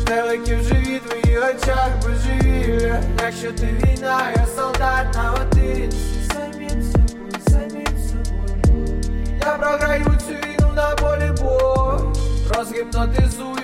Метелики в живі, твої очах божевілля. Якщо ти війна, я солдат наодинці. Самим собою. Я програю цю війну на полі бою. Розгіпнотизую